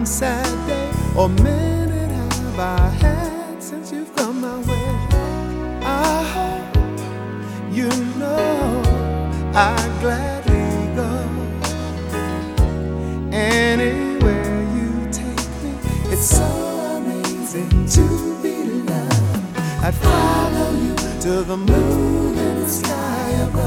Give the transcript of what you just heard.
one sad day or minute have I had since you've come my way. I hope you know I'd gladly go anywhere you take me. It's so amazing to be loved. I'd follow you to the moon and the sky.